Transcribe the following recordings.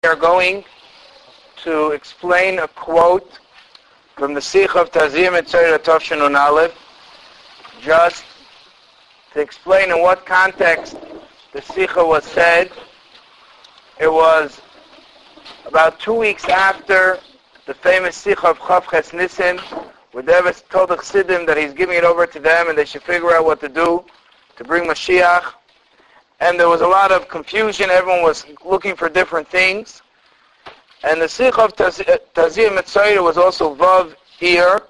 We are going to explain a quote from the Sikh of Taziyah Mitzvah Tov Nun Aleph, just to explain in what context the Sikha was said. It was about 2 weeks after the famous Sikha of Chav Ches Nisan, where the Rebbe told the Chassidim that he's giving it over to them and they should figure out what to do to bring Mashiach. And there was a lot of confusion. Everyone was looking for different things. And the Sikha of Taziyah Mitzvah was also Vav here.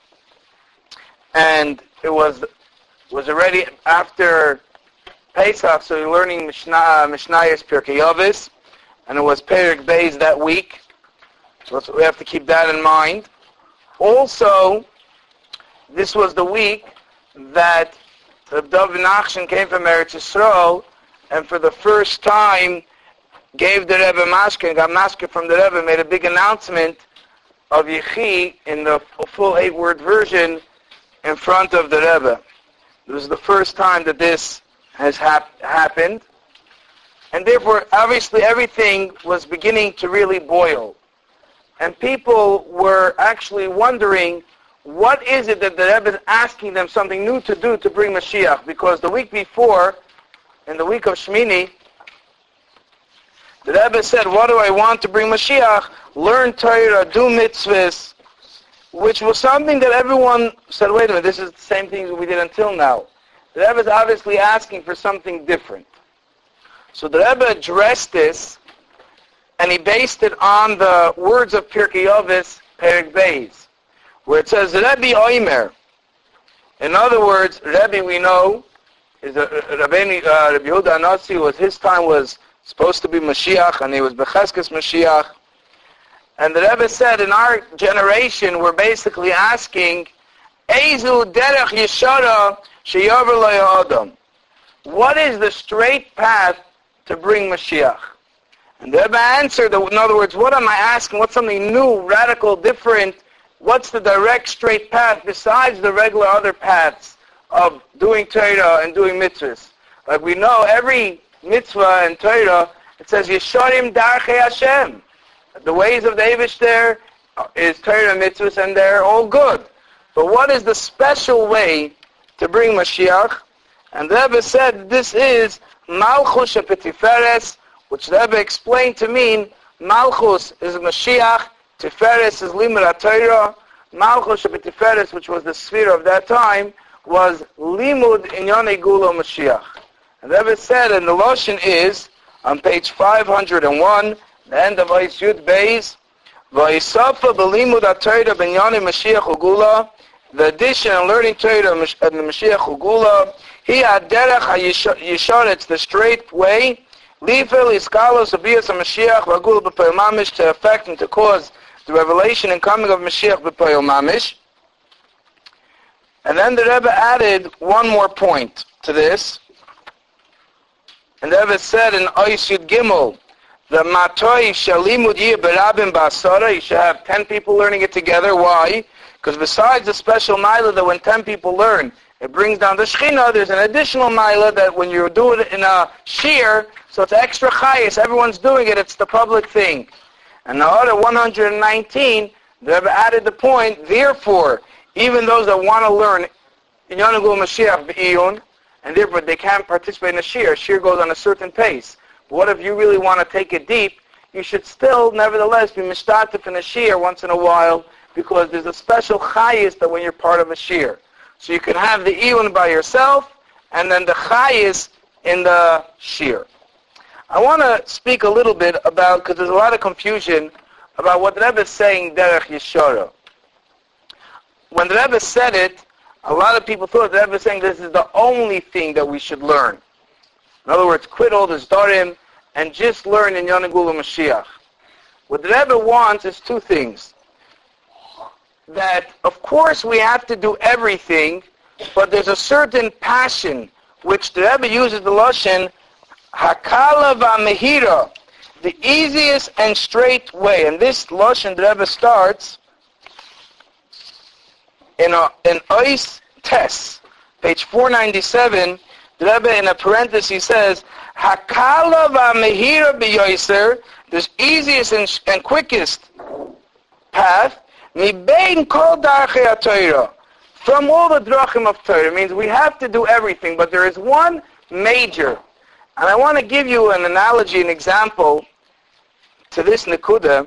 And it was already after Pesach, so you're learning Mishnayos Pirkei Avos. And it was Perek Beis that week. So we have to keep that in mind. Also, this was the week that Reb David Nachshon came from Eretz Yisrael, and for the first time gave the Rebbe Mashke, and got Mashke from the Rebbe, made a big announcement of Yechi in the full 8-word version in front of the Rebbe. It was the first time that this has happened. And therefore, obviously, everything was beginning to really boil. And people were actually wondering, what is it that the Rebbe is asking them something new to do to bring Mashiach? Because the week before, in the week of Shmini, the Rebbe said, what do I want to bring Mashiach? Learn Torah, do mitzvahs, which was something that everyone said, wait a minute, this is the same thing that we did until now. The Rebbe is obviously asking for something different. So the Rebbe addressed this, and he based it on the words of Pirkei Avos, Perek Beis, where it says, Rebbe Oimer. In other words, Rebbe, we know, is Rabbi Yehuda Anasi, his time was supposed to be Mashiach, and he was Becheskes Mashiach. And the Rebbe said, in our generation, we're basically asking, Eizu derech yeshara sheyaver lo adam. What is the straight path to bring Mashiach? And the Rebbe answered, in other words, what am I asking? What's something new, radical, different? What's the direct, straight path besides the regular other paths of doing Torah and doing mitzvahs? Like we know, every mitzvah and Torah, it says, Yesharim darchei Hashem. The ways of the Eivish there is Torah and mitzvahs, and they're all good. But what is the special way to bring Mashiach? And the Rebbe said, this is Malchus Shepetiferes, which the Rebbe explained to mean, Malchus is Mashiach, Tiferes is Limud HaTorah. Malchus Shepetiferes, which was the sphere of that time, was Limud Inyanei Gula Mashiach. And the Rebbe said, and the Lashon is, on page 501, the end of Eis Yud Beis, Vayisafa B'Limud HaTorah B'Inyanei Mashiach Ugula, the addition and learning Torah and the Mashiach Ugula, He HaDerech HaYishar, it's the straight way, Lifel Iskalos Abiyas HaMashiach V'Agula B'Poyel Mamish, to affect and to cause the revelation and coming of Mashiach B'Poyel Mamish. And then the Rebbe added one more point to this. And the Rebbe said in Eis Yud Gimel, the Matoi Shalimud Yeh Berabim Ba'asara, you should have 10 people learning it together. Why? Because besides the special milah that when 10 people learn, it brings down the Shekhinah, there's an additional milah that when you do it in a shir, so it's extra chayis, everyone's doing it, it's the public thing. And now at 119, the Rebbe added the point, therefore, even those that want to learn Inyanei Gula Mashiach B'Iyun, and therefore they can't participate in a shir. A shir goes on a certain pace. But what if you really want to take it deep? You should still, nevertheless, be mishtatif in a shir once in a while, because there's a special chayis that when you're part of a shir. So you can have the iyun by yourself, and then the chayis in the shir. I want to speak a little bit about, because there's a lot of confusion about what the Rebbe is saying, derech yeshara. When the Rebbe said it, a lot of people thought the Rebbe was saying this is the only thing that we should learn. In other words, quit all the zdarim and just learn Inyanei Gula Mashiach. What the Rebbe wants is two things. That, of course, we have to do everything, but there's a certain passion, which the Rebbe uses the Lashon, Hakala v'Mehira, the easiest and straight way. And this Lashon, the Rebbe starts in Ois Tes, page 497, the Rebbe in a parenthesis says, Hakala v'Mehira b'Yoser, the easiest and quickest path, mibein kol darchei haTorah, from all the drachim of Torah. It means we have to do everything, but there is one major. And I want to give you an analogy, an example to this Nakuda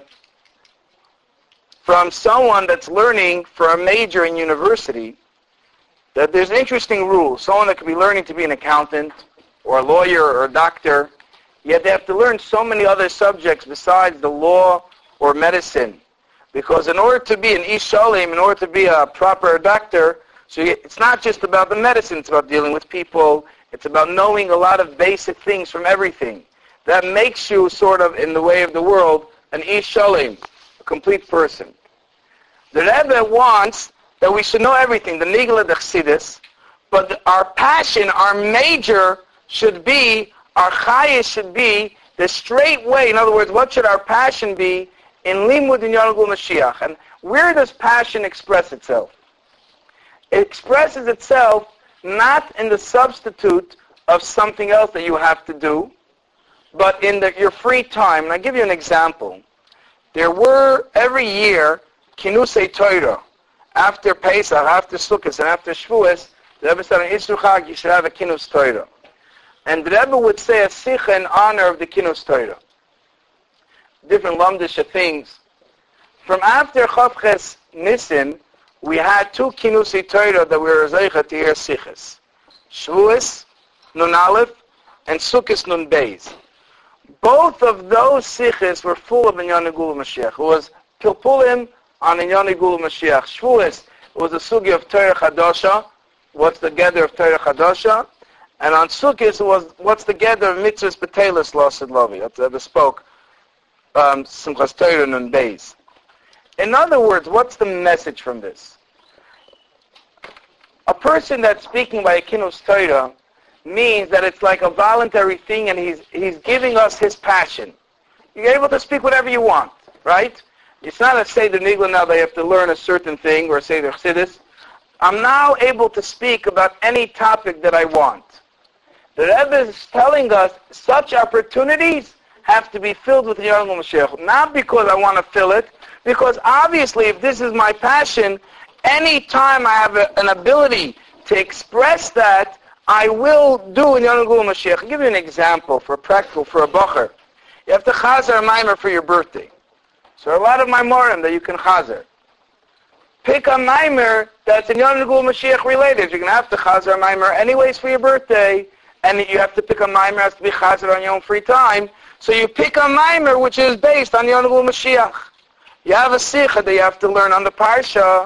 from someone that's learning for a major in university, that there's an interesting rule. Someone that could be learning to be an accountant or a lawyer or a doctor, yet they have to learn so many other subjects besides the law or medicine. Because in order to be an Ish Shalom, in order to be a proper doctor, it's not just about the medicine, it's about dealing with people, it's about knowing a lot of basic things from everything. That makes you sort of, in the way of the world, an Ish Shalom, a complete person. The Rebbe wants that we should know everything, the Nigla, the Chassidus, but our passion, our major should be, our chayis should be the straight way. In other words, what should our passion be in Limud and Yonagul Mashiach? And where does passion express itself? It expresses itself not in the substitute of something else that you have to do, but in your free time. And I'll give you an example. There were, every year, Kinusei Torah. After Pesach, after Sukkot, and after Shavuos, the Rebbe said, in Isru Chag, you should have a Kinus Torah. And the Rebbe would say a Sicha in honor of the Kinus Torah. Different Lamdisha things. From after Chavches Nissen, we had two Kinusei Torah that we were Zeicha to hear Sichas. Shavuos, Nun Aleph, and Sukkot Nun Beis. Both of those Sichas were full of Inyan Gula Mashiach. It was Pilpulim on Inyan Gula Mashiach. Shavuos was the Sugi of Torah Chadasha. What's the gather of Torah Chadasha? And on Sukkot was what's the gather of Mitzvahs B'Teilus Lasid Lavi. That's the spoke Simchas Torah Nun Beis. In other words, what's the message from this? A person that's speaking by a Kinus Torah means that it's like a voluntary thing, and he's giving us his passion. You're able to speak whatever you want, right? It's not a Seder Nigla now they have to learn a certain thing, or Seder Chassidus. I'm now able to speak about any topic that I want. The Rebbe is telling us such opportunities have to be filled with Yonagul Mashiach. Not because I want to fill it, because obviously if this is my passion, any time I have an ability to express that, I will do in Yonagul Mashiach. I'll give you an example for a bacher. You have to chazer a maimer for your birthday. So a lot of maimorim that you can chazer. Pick a maimer that's in Yonagul Mashiach related. You're going to have to chazer a maimer anyways for your birthday, and you have to pick a maimer that has to be chazer on your own free time. So you pick a maimer which is based on Yonagul Mashiach. You have a sicha that you have to learn on the parsha.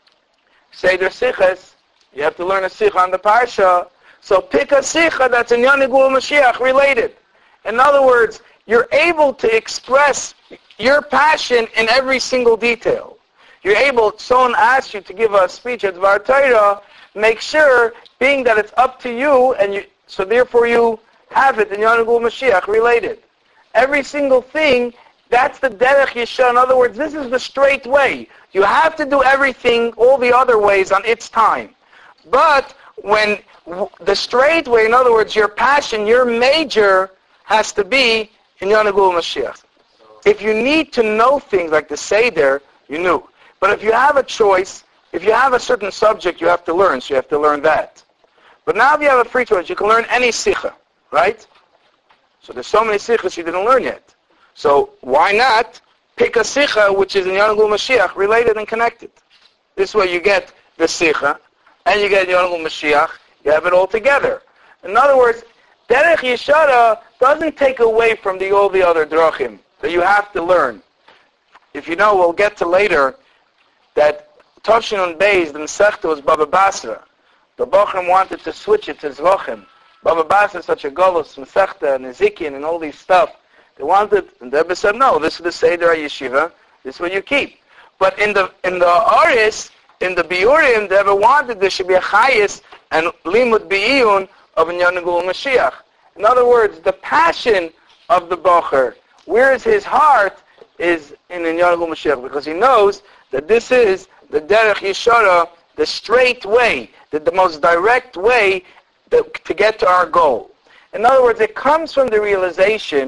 Seder Sichas. You have to learn a sicha on the parsha. So pick a sicha that's in Yonagul Mashiach related. In other words, you're able to express your passion in every single detail. You're able, someone asks you to give a speech at Dvar Torah, make sure, being that it's up to you, so therefore you have it in Yonagul Mashiach related. Every single thing, that's the derech yeshua. In other words, this is the straight way. You have to do everything, all the other ways, on its time. But when the straight way, in other words, your passion, your major, has to be in Yonagul Mashiach. If you need to know things like the Seder, you knew. But if you have a choice, if you have a certain subject you have to learn, so you have to learn that. But now if you have a free choice, you can learn any sicha, right? So there's so many sichas you didn't learn yet. So why not pick a sicha which is in Yonagul Mashiach related and connected? This way you get the sicha, and you get Yonagul Mashiach, you have it all together. In other words, Derech Yeshara doesn't take away from all the other drachim that you have to learn. If you know, we'll get to later, that Toshin Beis, the Masechta was Baba Basra. The Bochum wanted to switch it to Zvachim. Baba Basra is such a Golos, Masechta, and Ezekiel, and all these stuff. They wanted, and the Rebbe said, no, this is the Seder Yeshiva, this is what you keep. But in the Aris, in the Biurim, the Rebbe wanted there should be a Chayis and Limud B'iyun of Yonagul Mashiach. In other words, the passion of the Bocher, where is his heart, is in Yonagul Mashiach, because he knows that this is the Derech Yeshara, the straight way, the most direct way to get to our goal. In other words, it comes from the realization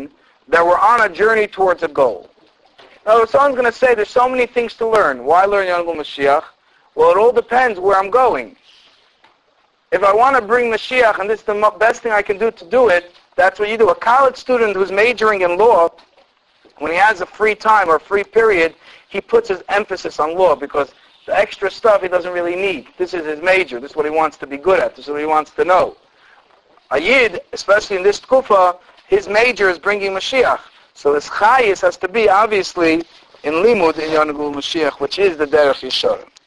that we're on a journey towards a goal. Now, someone's going to say there's so many things to learn. Why learn Yonagul Mashiach? Well, it all depends where I'm going. If I want to bring Mashiach, and this is the best thing I can do to do it, that's what you do. A college student who's majoring in law, when he has a free time or a free period, he puts his emphasis on law because the extra stuff he doesn't really need. This is his major. This is what he wants to be good at. This is what he wants to know. A Yid, especially in this Tkufa, his major is bringing Mashiach. So his chayis has to be, obviously, in Limud in Yonagul Mashiach, which is the Derech Yesharim.